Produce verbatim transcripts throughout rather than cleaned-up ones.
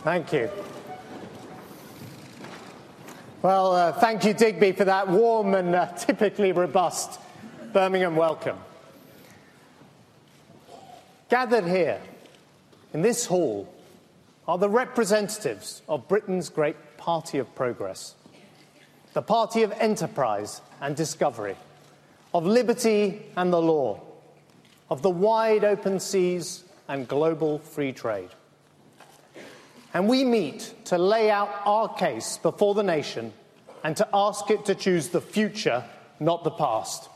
Thank you. Well, uh, thank you, Digby, for that warm and uh, typically robust Birmingham welcome. Gathered here in this hall are the representatives of Britain's great party of progress, the party of enterprise and discovery, of liberty and the law, of the wide open seas and global free trade. And we meet to lay out our case before the nation and to ask it to choose the future, not the past.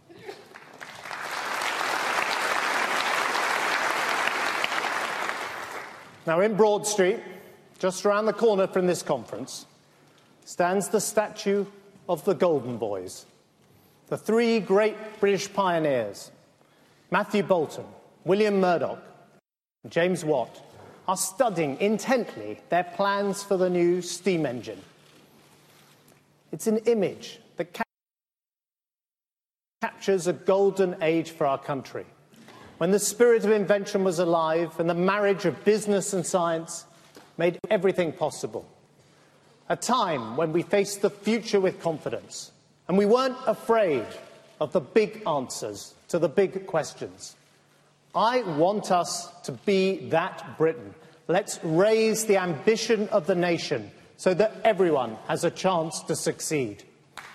Now, in Broad Street, just around the corner from this conference, stands the statue of the Golden Boys, the three great British pioneers, Matthew Boulton, William Murdoch, and James Watt, are studying intently their plans for the new steam engine. It's an image that ca- captures a golden age for our country, when the spirit of invention was alive and the marriage of business and science made everything possible. A time when we faced the future with confidence, and we weren't afraid of the big answers to the big questions. I want us to be that Britain. Let's raise the ambition of the nation so that everyone has a chance to succeed.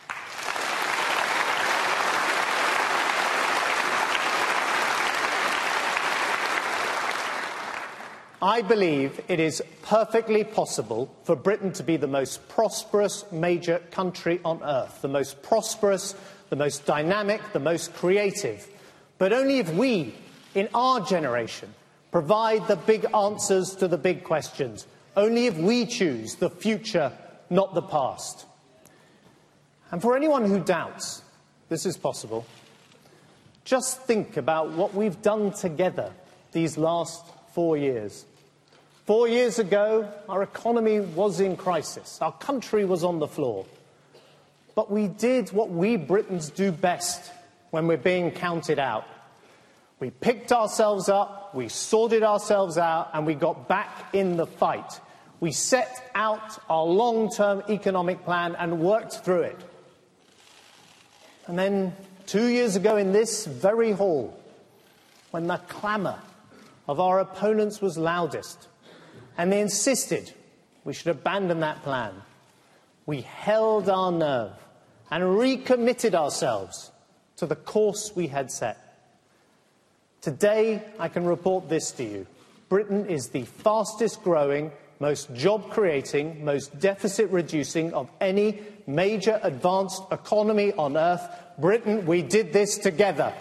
I believe it is perfectly possible for Britain to be the most prosperous major country on earth, the most prosperous, the most dynamic, the most creative, but only if we, in our generation, provide the big answers to the big questions, only if we choose the future, not the past. And for anyone who doubts this is possible, just think about what we've done together these last four years. Four years ago, our economy was in crisis. Our country was on the floor. But we did what we Britons do best when we're being counted out. We picked ourselves up, we sorted ourselves out, and we got back in the fight. We set out our long-term economic plan and worked through it. And then, two years ago in this very hall, when the clamour of our opponents was loudest, and they insisted we should abandon that plan, we held our nerve and recommitted ourselves to the course we had set. Today, I can report this to you. Britain is the fastest growing, most job-creating, most deficit-reducing of any major advanced economy on earth. Britain, we did this together.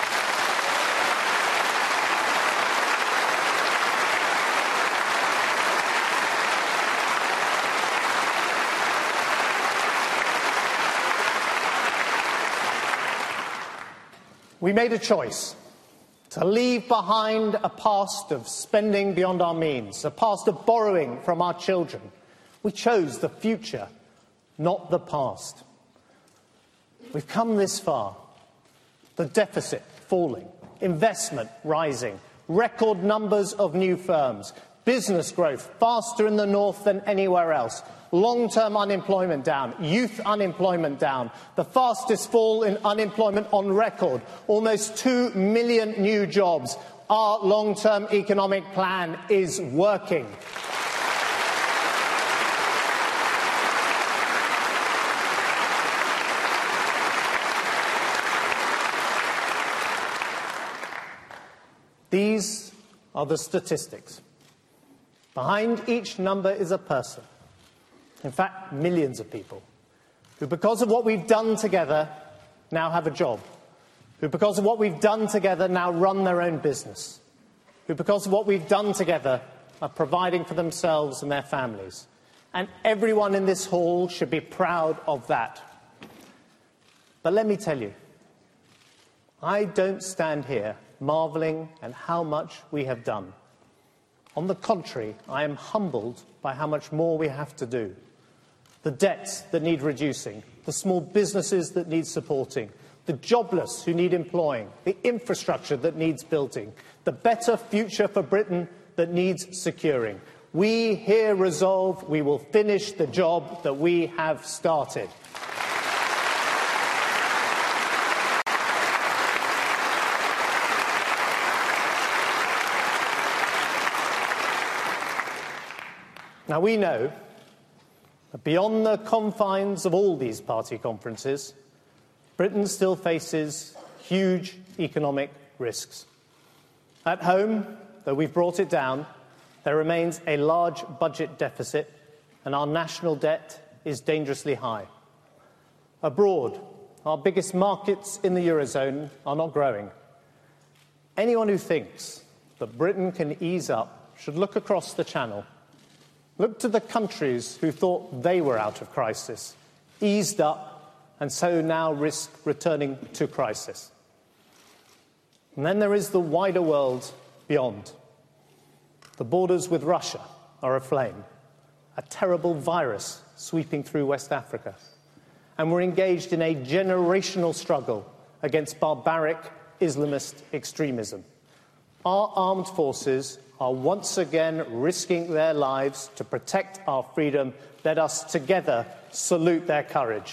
We made a choice to leave behind a past of spending beyond our means, a past of borrowing from our children. We chose the future, not the past. We've come this far. The deficit falling, investment rising, record numbers of new firms, business growth faster in the north than anywhere else, long-term unemployment down, youth unemployment down, the fastest fall in unemployment on record, almost two million new jobs. Our long-term economic plan is working. These are the statistics. Behind each number is a person. In fact, millions of people, who because of what we've done together now have a job, who because of what we've done together now run their own business, who because of what we've done together are providing for themselves and their families. And everyone in this hall should be proud of that. But let me tell you, I don't stand here marvelling at how much we have done. On the contrary, I am humbled by how much more we have to do. The debts that need reducing, the small businesses that need supporting, the jobless who need employing, the infrastructure that needs building, the better future for Britain that needs securing. We here resolve we will finish the job that we have started. Now, we know that beyond the confines of all these party conferences, Britain still faces huge economic risks. At home, though we've brought it down, there remains a large budget deficit and our national debt is dangerously high. Abroad, our biggest markets in the Eurozone are not growing. Anyone who thinks that Britain can ease up should look across the Channel. Look to the countries who thought they were out of crisis, eased up, and so now risk returning to crisis. And then there is the wider world beyond. The borders with Russia are aflame, a terrible virus sweeping through West Africa. And we're engaged in a generational struggle against barbaric Islamist extremism. Our armed forces are once again risking their lives to protect our freedom. Let us together salute their courage.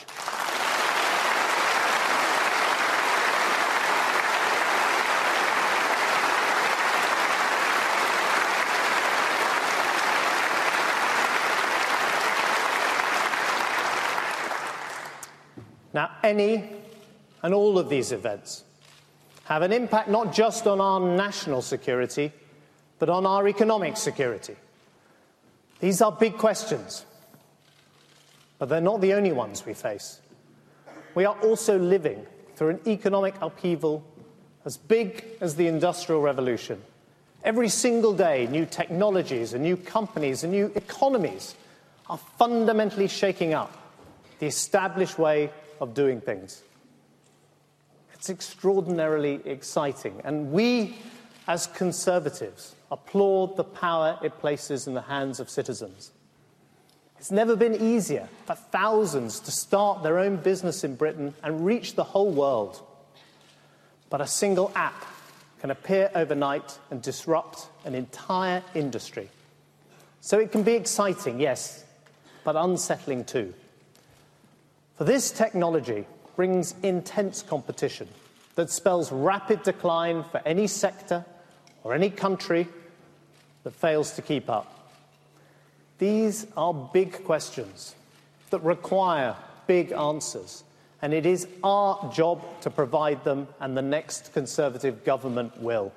Now, any and all of these events have an impact not just on our national security, but on our economic security. These are big questions, but they're not the only ones we face. We are also living through an economic upheaval as big as the Industrial Revolution. Every single day, new technologies and new companies and new economies are fundamentally shaking up the established way of doing things. It's extraordinarily exciting, and we, as Conservatives, applaud the power it places in the hands of citizens. It's never been easier for thousands to start their own business in Britain and reach the whole world. But a single app can appear overnight and disrupt an entire industry. So it can be exciting, yes, but unsettling too. For this technology brings intense competition that spells rapid decline for any sector or any country that fails to keep up. These are big questions that require big answers, and it is our job to provide them, and the next Conservative government will.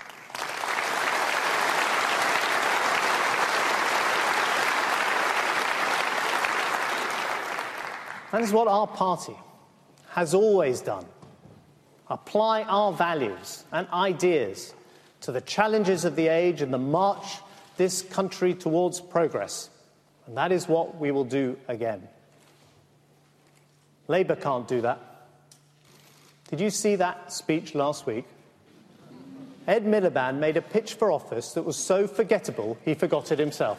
That is what our party has always done. Apply our values and ideas to the challenges of the age and the march this country towards progress. And that is what we will do again. Labour can't do that. Did you see that speech last week? Ed Miliband made a pitch for office that was so forgettable he forgot it himself.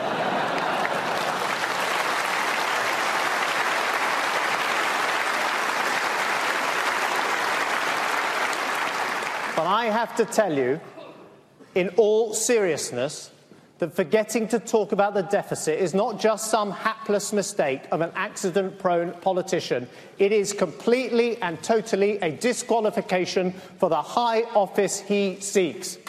But I have to tell you, in all seriousness, that forgetting to talk about the deficit is not just some hapless mistake of an accident-prone politician. It is completely and totally a disqualification for the high office he seeks.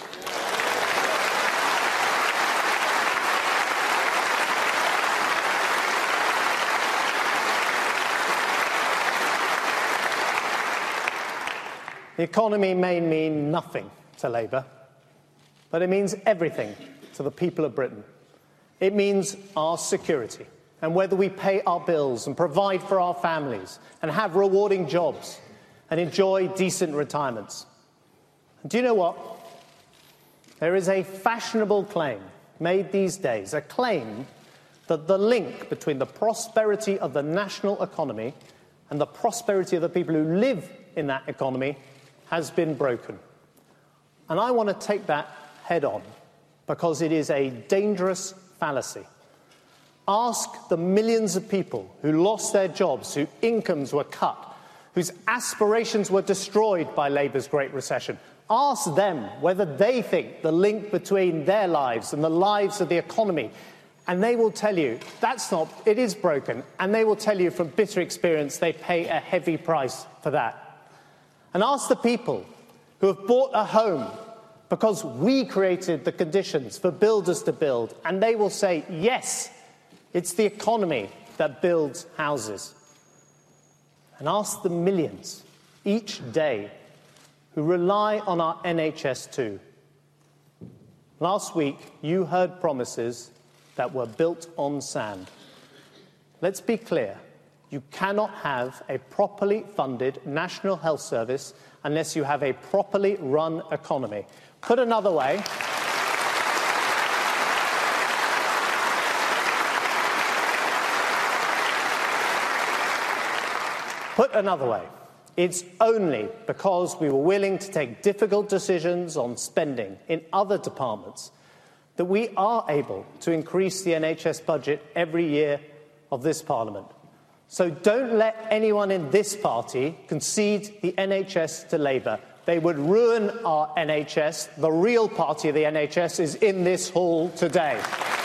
The economy may mean nothing to Labour, but it means everything to the people of Britain. It means our security, and whether we pay our bills and provide for our families and have rewarding jobs and enjoy decent retirements. And do you know what? There is a fashionable claim made these days, a claim that the link between the prosperity of the national economy and the prosperity of the people who live in that economy has been broken. And I want to take that head on, because it is a dangerous fallacy. Ask the millions of people who lost their jobs, whose incomes were cut, whose aspirations were destroyed by Labour's Great Recession. Ask them whether they think the link between their lives and the lives of the economy, and they will tell you that's not, it is broken, and they will tell you from bitter experience they pay a heavy price for that. And ask the people who have bought a home because we created the conditions for builders to build, and they will say, yes, it's the economy that builds houses. And ask the millions each day who rely on our N H S too. Last week, you heard promises that were built on sand. Let's be clear. You cannot have a properly funded National Health Service unless you have a properly run economy. Put another way, Put another way, it's only because we were willing to take difficult decisions on spending in other departments that we are able to increase the N H S budget every year of this Parliament. So don't let anyone in this party concede the N H S to Labour. They would ruin our N H S. The real party of the N H S is in this hall today.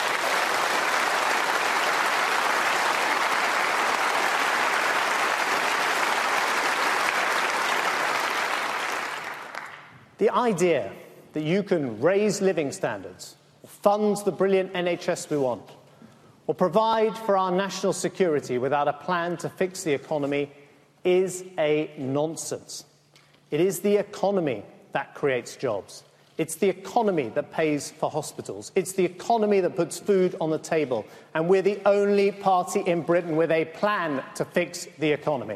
The idea that you can raise living standards, fund the brilliant N H S we want, or provide for our national security without a plan to fix the economy is a nonsense. It is the economy that creates jobs. It's the economy that pays for hospitals. It's the economy that puts food on the table. And we're the only party in Britain with a plan to fix the economy.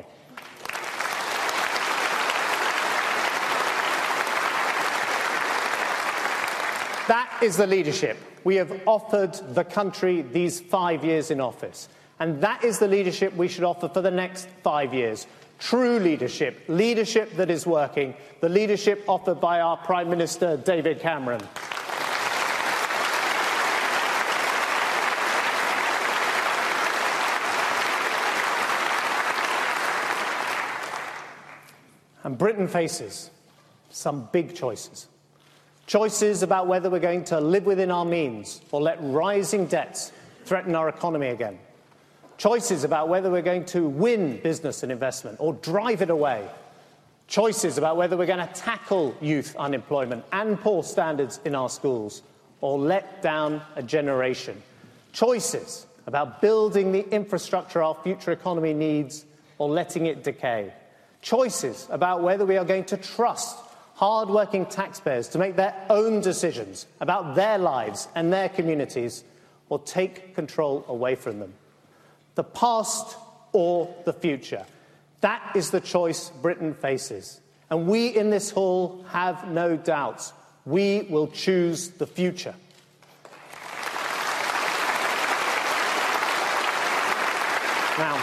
That is the leadership we have offered the country these five years in office. And that is the leadership we should offer for the next five years. True leadership, leadership that is working, the leadership offered by our Prime Minister, David Cameron. And Britain faces some big choices. Choices about whether we're going to live within our means or let rising debts threaten our economy again. Choices about whether we're going to win business and investment or drive it away. Choices about whether we're going to tackle youth unemployment and poor standards in our schools or let down a generation. Choices about building the infrastructure our future economy needs or letting it decay. Choices about whether we are going to trust hard-working taxpayers to make their own decisions about their lives and their communities or take control away from them. The past or the future. That is the choice Britain faces. And we in this hall have no doubts. We will choose the future. Now,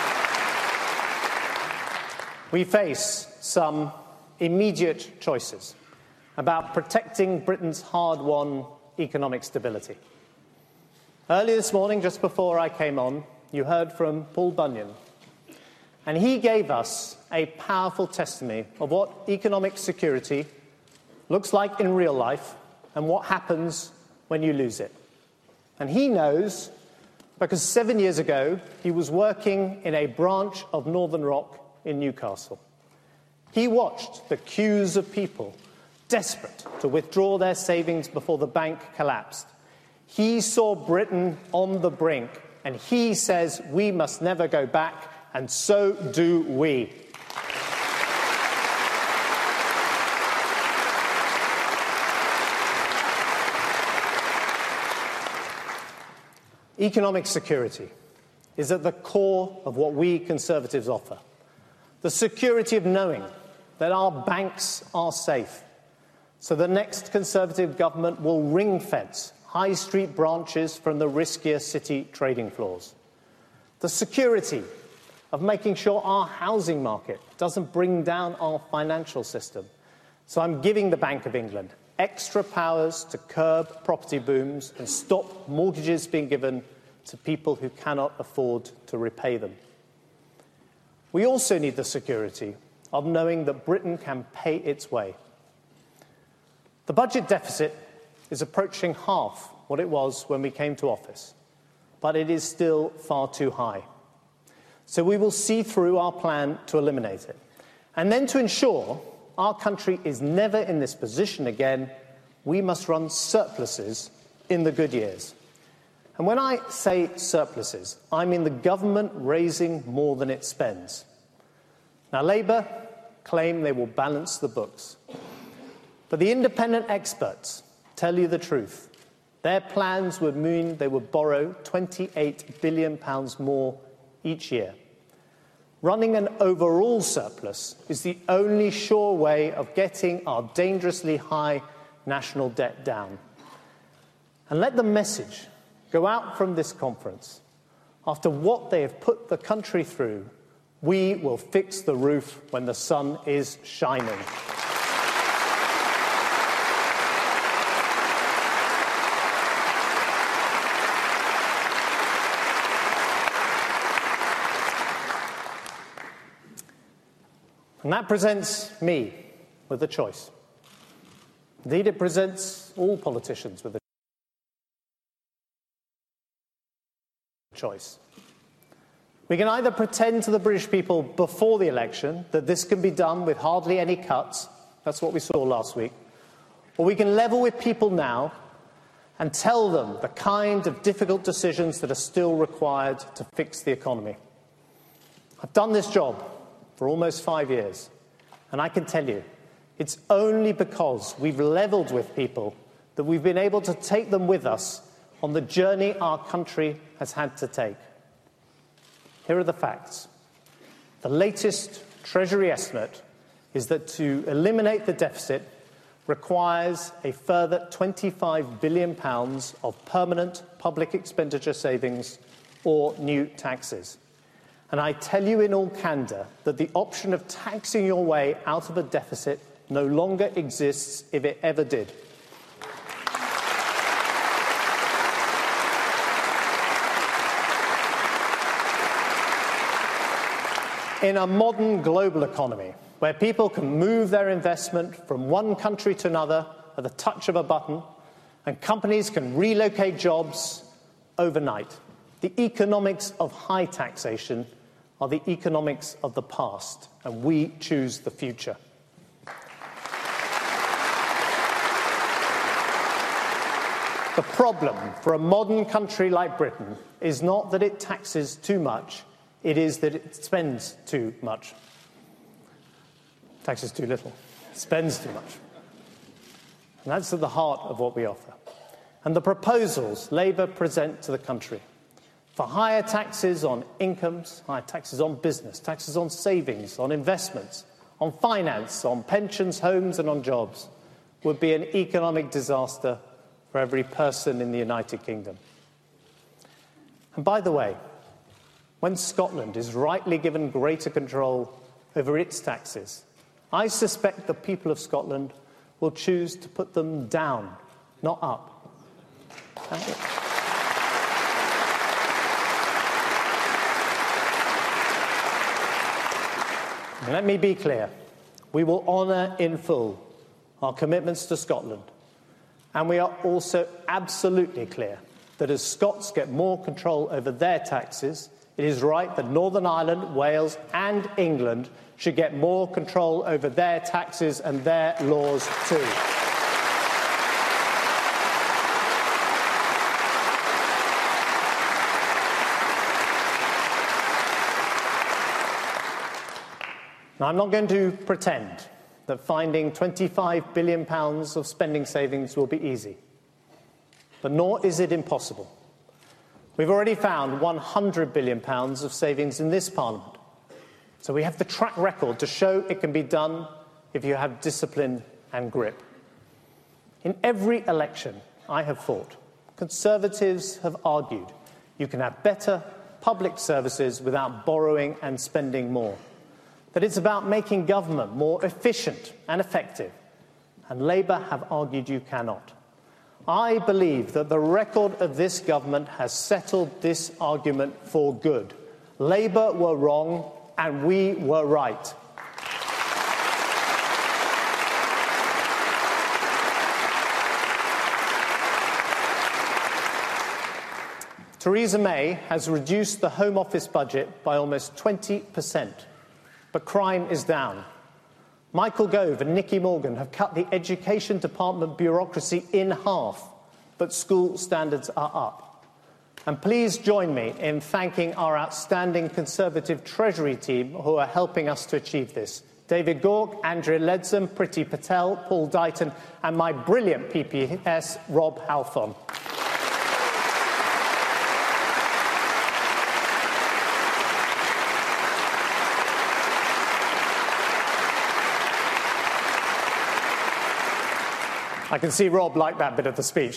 we face some immediate choices about protecting Britain's hard-won economic stability. Early this morning, just before I came on, you heard from Paul Bunyan, and he gave us a powerful testimony of what economic security looks like in real life and what happens when you lose it. And he knows because seven years ago, he was working in a branch of Northern Rock in Newcastle. He watched the queues of people desperate to withdraw their savings before the bank collapsed. He saw Britain on the brink, and he says we must never go back, and so do we. Economic security is at the core of what we Conservatives offer. The security of knowing that our banks are safe, so the next Conservative government will ring-fence high street branches from the riskier city trading floors. The security of making sure our housing market doesn't bring down our financial system. So I'm giving the Bank of England extra powers to curb property booms and stop mortgages being given to people who cannot afford to repay them. We also need the security of knowing that Britain can pay its way. The budget deficit is approaching half what it was when we came to office, but it is still far too high. So we will see through our plan to eliminate it. And then to ensure our country is never in this position again, we must run surpluses in the good years. And when I say surpluses, I mean the government raising more than it spends. Now, Labour claim they will balance the books. But the independent experts tell you the truth. Their plans would mean they would borrow twenty-eight billion pounds more each year. Running an overall surplus is the only sure way of getting our dangerously high national debt down. And let the message go out from this conference. After what they have put the country through, we will fix the roof when the sun is shining. And that presents me with a choice. Indeed, it presents all politicians with a choice. We can either pretend to the British people before the election that this can be done with hardly any cuts, that's what we saw last week, or we can level with people now and tell them the kind of difficult decisions that are still required to fix the economy. I've done this job for almost five years, and I can tell you, it's only because we've levelled with people that we've been able to take them with us on the journey our country has had to take. Here are the facts. The latest Treasury estimate is that to eliminate the deficit requires a further twenty-five billion pounds of permanent public expenditure savings or new taxes. And I tell you in all candour that the option of taxing your way out of a deficit no longer exists if it ever did. In a modern global economy, where people can move their investment from one country to another at the touch of a button, and companies can relocate jobs overnight, the economics of high taxation are the economics of the past, and we choose the future. The problem for a modern country like Britain is not that it taxes too much, it is that it spends too much. Taxes too little, spends too much. And that's at the heart of what we offer. And the proposals Labour present to the country for higher taxes on incomes, higher taxes on business, taxes on savings, on investments, on finance, on pensions, homes and on jobs would be an economic disaster for every person in the United Kingdom. And by the way, when Scotland is rightly given greater control over its taxes, I suspect the people of Scotland will choose to put them down, not up. Let me be clear. We will honour in full our commitments to Scotland. And we are also absolutely clear that as Scots get more control over their taxes, it is right that Northern Ireland, Wales and England should get more control over their taxes and their laws too. Now, I'm not going to pretend that finding twenty-five billion pounds of spending savings will be easy, but nor is it impossible. We've already found one hundred billion pounds of savings in this Parliament, so we have the track record to show it can be done if you have discipline and grip. In every election I have fought, Conservatives have argued you can have better public services without borrowing and spending more, that it's about making government more efficient and effective, and Labour have argued you cannot. I believe that the record of this government has settled this argument for good. Labour were wrong and we were right. Theresa May has reduced the Home Office budget by almost twenty percent, but crime is down. Michael Gove and Nicky Morgan have cut the Education Department bureaucracy in half, but school standards are up. And please join me in thanking our outstanding Conservative Treasury team who are helping us to achieve this. David Gork, Andrea Leadsom, Priti Patel, Paul Dighton, and my brilliant P P S, Rob Halfon. I can see Rob liked that bit of the speech.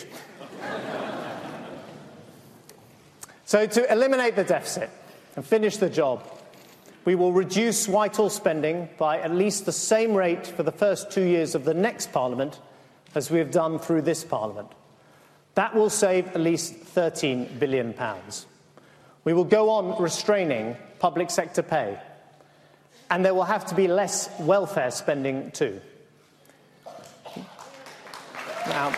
So to eliminate the deficit and finish the job, we will reduce Whitehall spending by at least the same rate for the first two years of the next Parliament as we have done through this Parliament. That will save at least thirteen billion pounds. We will go on restraining public sector pay, and there will have to be less welfare spending too. Now,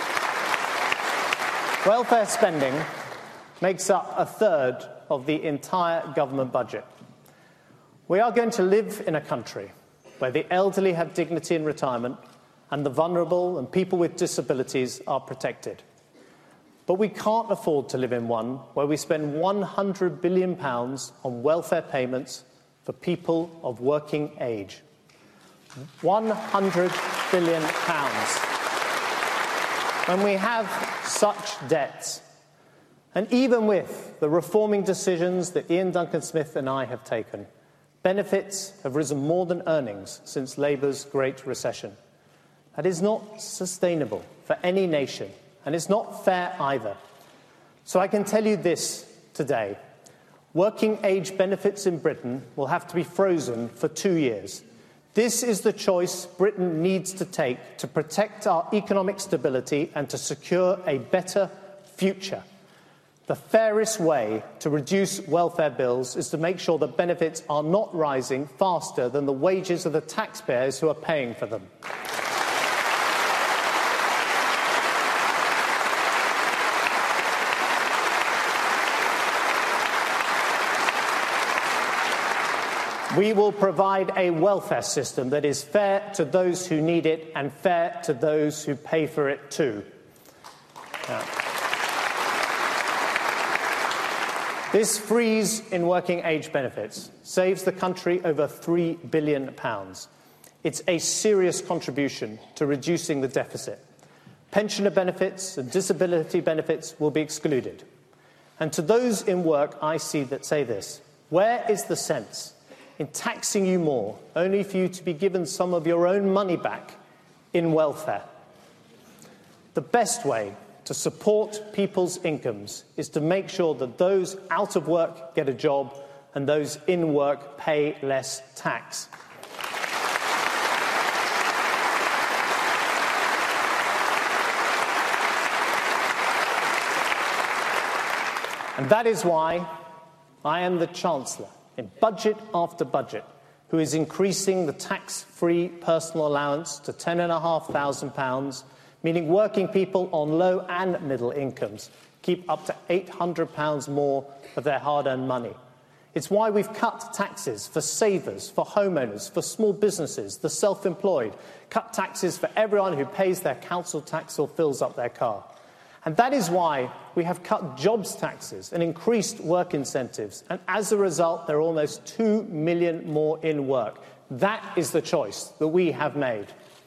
welfare spending makes up a third of the entire government budget. We are going to live in a country where the elderly have dignity in retirement and the vulnerable and people with disabilities are protected. But we can't afford to live in one where we spend one hundred billion pounds on welfare payments for people of working age. one hundred billion pounds. When we have such debts, and even with the reforming decisions that Ian Duncan-Smith and I have taken, benefits have risen more than earnings since Labour's Great Recession. That is not sustainable for any nation, and it's not fair either. So I can tell you this today. Working age benefits in Britain will have to be frozen for two years. This is the choice Britain needs to take to protect our economic stability and to secure a better future. The fairest way to reduce welfare bills is to make sure that benefits are not rising faster than the wages of the taxpayers who are paying for them. We will provide a welfare system that is fair to those who need it and fair to those who pay for it too. Now, this freeze in working age benefits saves the country over three billion pounds. It's a serious contribution to reducing the deficit. Pensioner benefits and disability benefits will be excluded. And to those in work, I see that say this: where is the sense in taxing you more, only for you to be given some of your own money back in welfare? The best way to support people's incomes is to make sure that those out of work get a job and those in work pay less tax. And that is why I am the Chancellor, in budget after budget, who is increasing the tax-free personal allowance to ten thousand five hundred pounds, meaning working people on low and middle incomes keep up to eight hundred pounds more of their hard-earned money. It's why we've cut taxes for savers, for homeowners, for small businesses, the self-employed, cut taxes for everyone who pays their council tax or fills up their car. And that is why we have cut jobs taxes and increased work incentives. And as a result, there are almost two million more in work. That is the choice that we have made.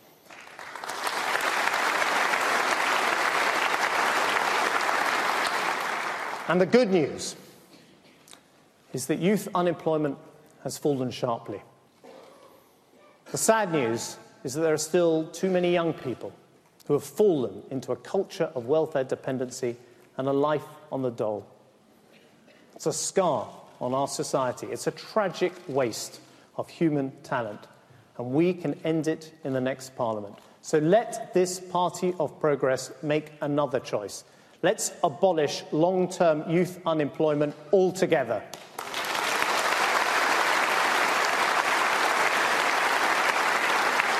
And the good news is that youth unemployment has fallen sharply. The sad news is that there are still too many young people who have fallen into a culture of welfare dependency and a life on the dole. It's a scar on our society. It's a tragic waste of human talent, and we can end it in the next Parliament. So let this party of progress make another choice. Let's abolish long-term youth unemployment altogether.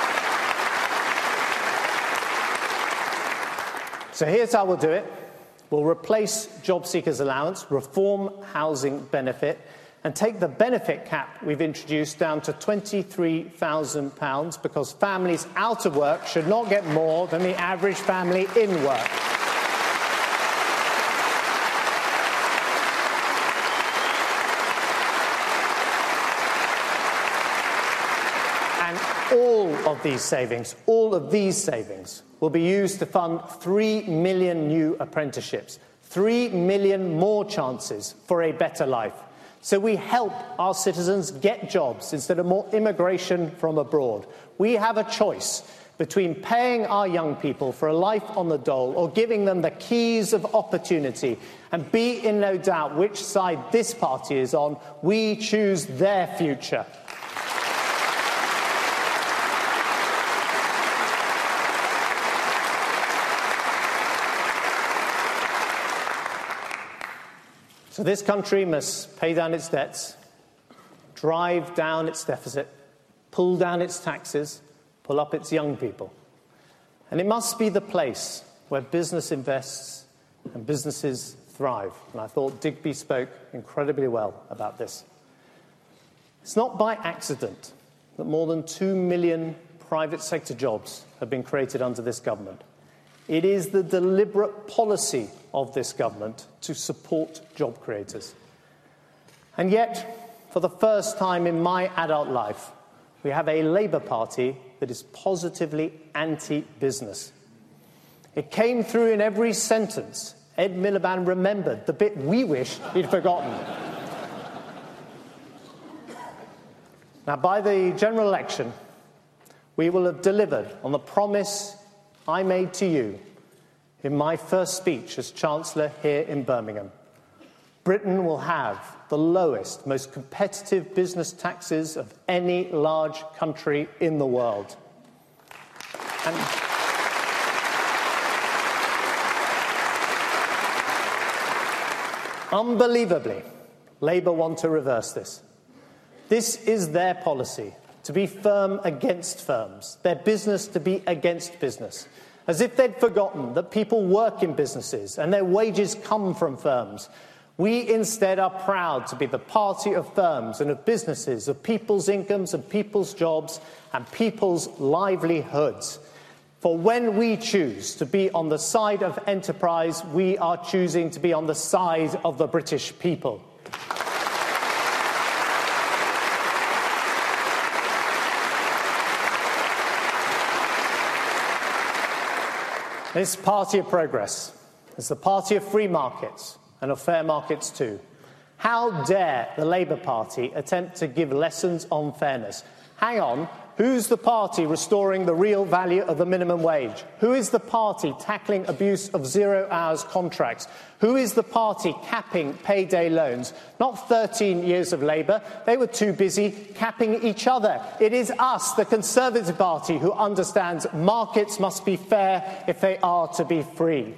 So here's how we'll do it. will replace job seekers allowance, reform housing benefit, and take the benefit cap we've introduced down to twenty-three thousand pounds, because families out of work should not get more than the average family in work. And all of these savings, all of these savings will be used to fund three million new apprenticeships, three million more chances for a better life. So we help our citizens get jobs instead of more immigration from abroad. We have a choice between paying our young people for a life on the dole or giving them the keys of opportunity. And be in no doubt which side this party is on. We choose their future. So this country must pay down its debts, drive down its deficit, pull down its taxes, pull up its young people. And it must be the place where business invests and businesses thrive. And I thought Digby spoke incredibly well about this. It's not by accident that more than two million private sector jobs have been created under this government. It is the deliberate policy of this government to support job creators. And yet, for the first time in my adult life, we have a Labour Party that is positively anti-business. It came through in every sentence. Ed Miliband remembered the bit we wish he'd forgotten. Now, by the general election, we will have delivered on the promise I made to you in my first speech as Chancellor here in Birmingham. Britain will have the lowest, most competitive business taxes of any large country in the world. And unbelievably, Labour want to reverse this. This is their policy, to be firm against firms, their business to be against business, as if they'd forgotten that people work in businesses and their wages come from firms. We instead are proud to be the party of firms and of businesses, of people's incomes and people's jobs and people's livelihoods. For when we choose to be on the side of enterprise, we are choosing to be on the side of the British people. This party of progress is the party of free markets and of fair markets too. How dare the Labour Party attempt to give lessons on fairness? Hang on, who's the party restoring the real value of the minimum wage? Who is the party tackling abuse of zero hours contracts? Who is the party capping payday loans? Not thirteen years of Labour. They were too busy capping each other. It is us, the Conservative Party, who understands markets must be fair if they are to be free.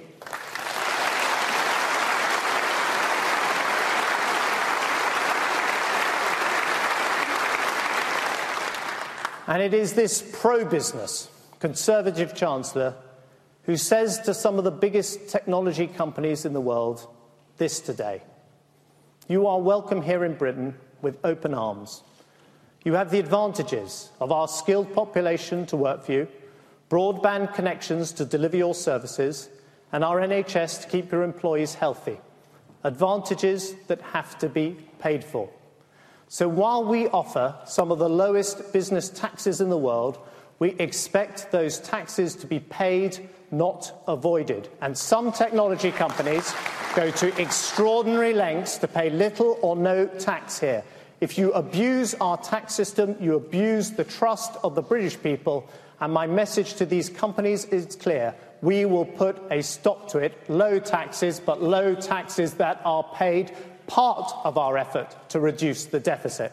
And it is this pro-business Conservative Chancellor who says to some of the biggest technology companies in the world this today: you are welcome here in Britain with open arms. You have the advantages of our skilled population to work for you, broadband connections to deliver your services, and our N H S to keep your employees healthy. Advantages that have to be paid for. So while we offer some of the lowest business taxes in the world, we expect those taxes to be paid, not avoided. And some technology companies go to extraordinary lengths to pay little or no tax here. If you abuse our tax system, you abuse the trust of the British people. And my message to these companies is clear. We will put a stop to it. Low taxes, but low taxes that are paid, part of our effort to reduce the deficit.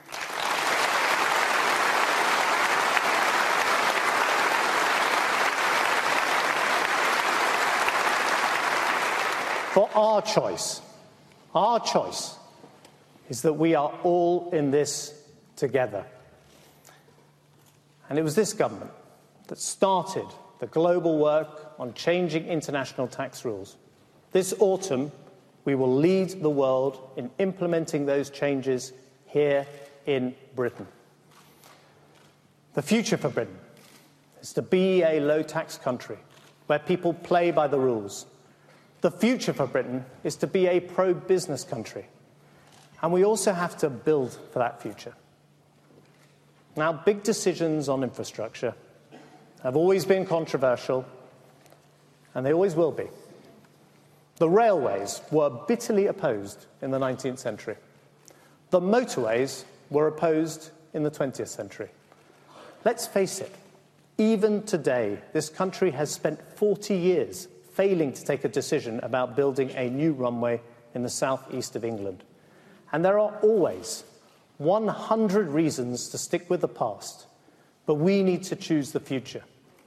For our choice, our choice is that we are all in this together. And it was this government that started the global work on changing international tax rules. This autumn, we will lead the world in implementing those changes here in Britain. The future for Britain is to be a low-tax country where people play by the rules. The future for Britain is to be a pro-business country. And we also have to build for that future. Now, big decisions on infrastructure have always been controversial, and they always will be. The railways were bitterly opposed in the nineteenth century. The motorways were opposed in the twentieth century. Let's face it, even today, this country has spent forty years failing to take a decision about building a new runway in the southeast of England. And there are always one hundred reasons to stick with the past, but we need to choose the future.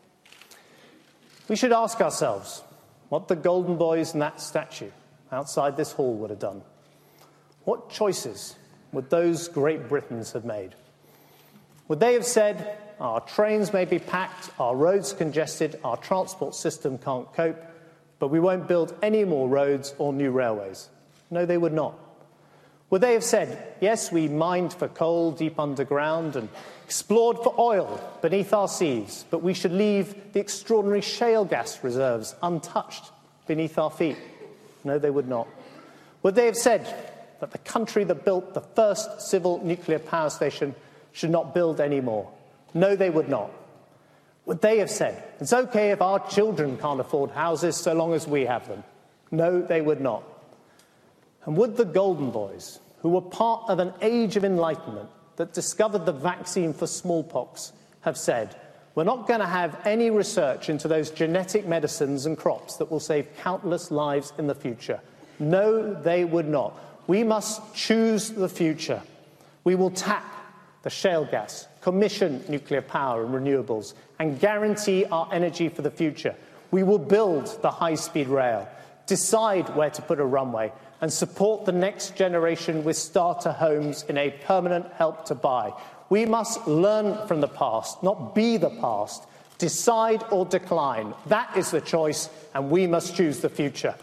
We should ask ourselves what the Golden Boys in that statue outside this hall would have done. What choices would those great Britons have made? Would they have said, our trains may be packed, our roads congested, our transport system can't cope, but we won't build any more roads or new railways? No, they would not. Would they have said, yes, we mined for coal deep underground and explored for oil beneath our seas, but we should leave the extraordinary shale gas reserves untouched beneath our feet? No, they would not. Would they have said that the country that built the first civil nuclear power station should not build any more? No, they would not. Would they have said, it's okay if our children can't afford houses so long as we have them? No, they would not. And would the Golden Boys, who were part of an age of enlightenment that discovered the vaccine for smallpox, have said, we're not going to have any research into those genetic medicines and crops that will save countless lives in the future? No, they would not. We must choose the future. We will tap the shale gas, commission nuclear power and renewables, and guarantee our energy for the future. We will build the high-speed rail, decide where to put a runway, and support the next generation with starter homes in a permanent Help to Buy. We must learn from the past, not be the past. Decide or decline. That is the choice, and we must choose the future.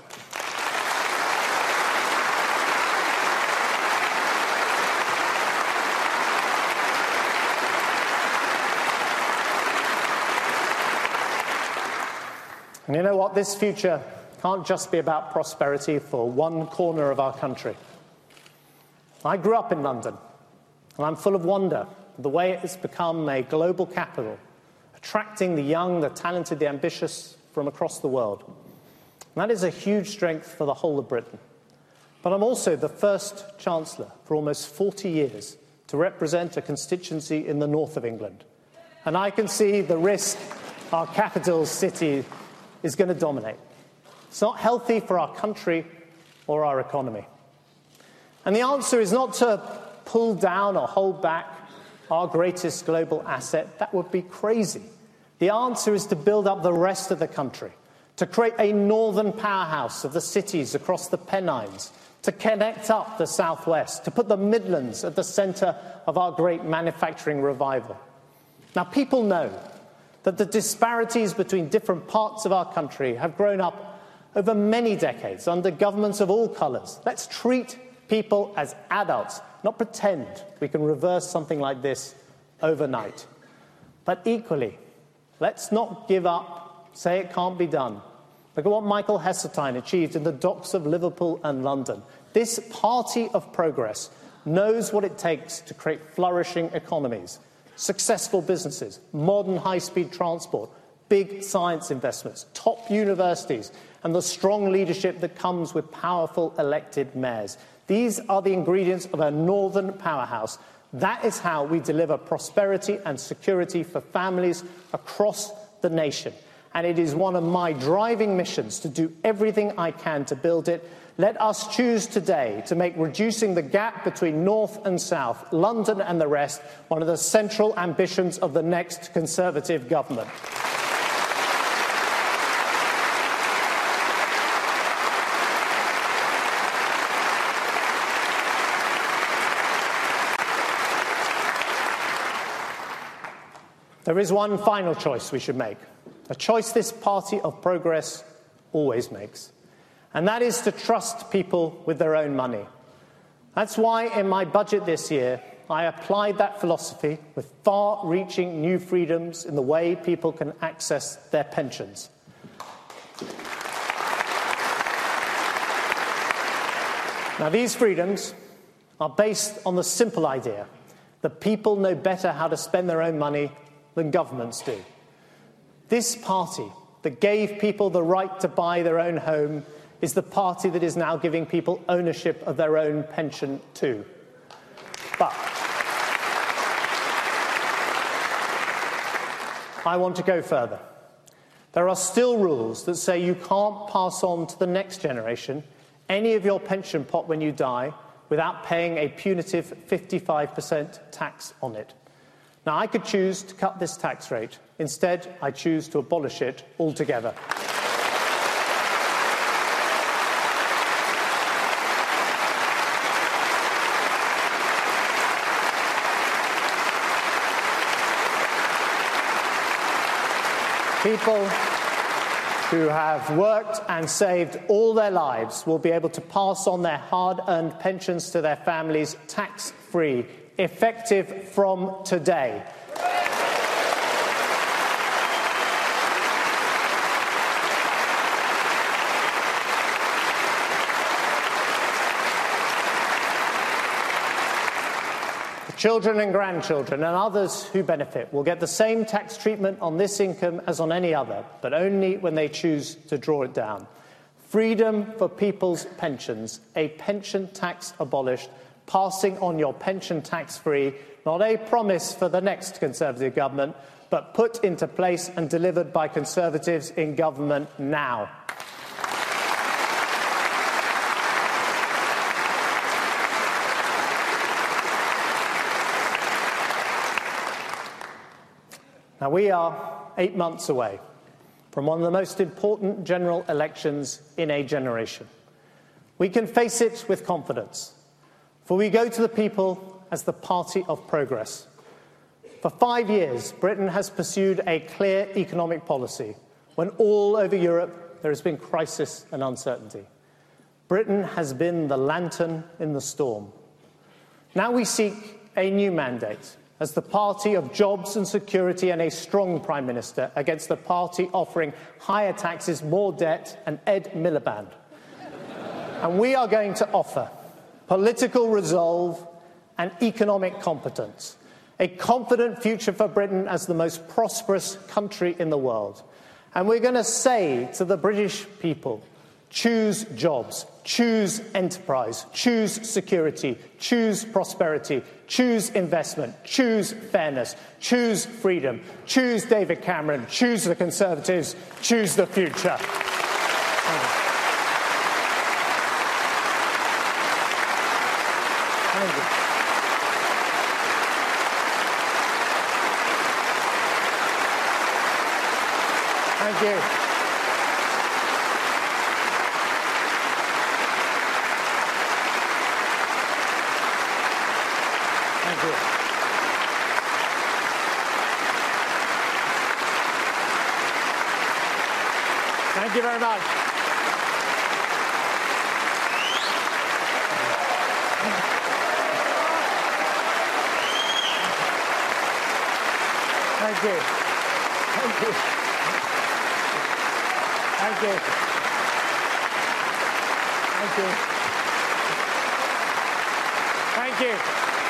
And you know what? This future can't just be about prosperity for one corner of our country. I grew up in London, and I'm full of wonder at the way it has become a global capital, attracting the young, the talented, the ambitious from across the world. And that is a huge strength for the whole of Britain. But I'm also the first Chancellor for almost forty years to represent a constituency in the north of England. And I can see the risk our capital city is going to dominate. It's not healthy for our country or our economy. And the answer is not to pull down or hold back our greatest global asset. That would be crazy. The answer is to build up the rest of the country, to create a northern powerhouse of the cities across the Pennines, to connect up the southwest, to put the Midlands at the centre of our great manufacturing revival. Now, people know that the disparities between different parts of our country have grown up over many decades under governments of all colours. Let's treat people as adults, not pretend we can reverse something like this overnight. But equally, let's not give up, say it can't be done. Look at what Michael Heseltine achieved in the docks of Liverpool and London. This party of progress knows what it takes to create flourishing economies, successful businesses, modern high-speed transport, big science investments, top universities, and the strong leadership that comes with powerful elected mayors. These are the ingredients of a northern powerhouse. That is how we deliver prosperity and security for families across the nation. And it is one of my driving missions to do everything I can to build it. Let us choose today to make reducing the gap between North and South, London and the rest, one of the central ambitions of the next Conservative government. There is one final choice we should make, a choice this party of progress always makes, and that is to trust people with their own money. That's why in my budget this year, I applied that philosophy with far-reaching new freedoms in the way people can access their pensions. Now, these freedoms are based on the simple idea that people know better how to spend their own money than governments do. This party that gave people the right to buy their own home is the party that is now giving people ownership of their own pension too. But I want to go further. There are still rules that say you can't pass on to the next generation any of your pension pot when you die without paying a punitive fifty-five percent tax on it. Now, I could choose to cut this tax rate. Instead, I choose to abolish it altogether. People who have worked and saved all their lives will be able to pass on their hard-earned pensions to their families tax-free, effective from today. Children and grandchildren and others who benefit will get the same tax treatment on this income as on any other, but only when they choose to draw it down. Freedom for people's pensions, a pension tax abolished, passing on your pension tax-free, not a promise for the next Conservative government, but put into place and delivered by Conservatives in government now. Now, we are eight months away from one of the most important general elections in a generation. We can face it with confidence, for we go to the people as the party of progress. For five years, Britain has pursued a clear economic policy when all over Europe there has been crisis and uncertainty. Britain has been the lantern in the storm. Now we seek a new mandate as the party of jobs and security and a strong Prime Minister against the party offering higher taxes, more debt and Ed Miliband. And we are going to offer political resolve and economic competence, a confident future for Britain as the most prosperous country in the world. And we're going to say to the British people, choose jobs, choose enterprise, choose security, choose prosperity, choose investment, choose fairness, choose freedom, choose David Cameron, choose the Conservatives, choose the future. Thank you. Thank you. Thank you. Thank you very much. Thank you. Thank you. Thank you. Thank you. Thank you.